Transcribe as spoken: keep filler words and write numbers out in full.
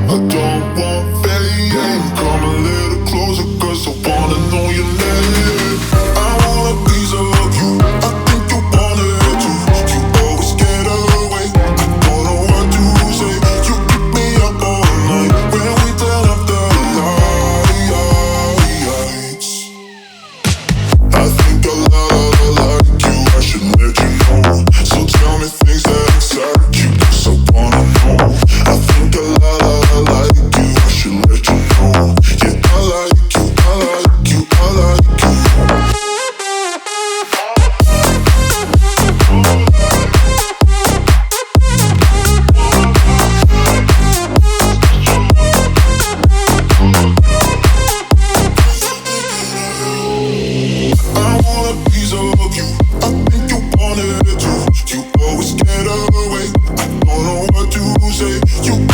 I don't want fame. Come a little closer, cause I wanna know your name. I want a piece of you. I think you want it too. You always get away. I don't know what to say. You keep me up all night when we turn up the lights. I think a lot like you. I should let you know. So tell me things that excite you, cause I wanna know. I think a lot like you. I should let you know. Yeah, I like you, I like you, I like you. I want a piece of you. I think you want it too. You always get away. I don't know what to say. You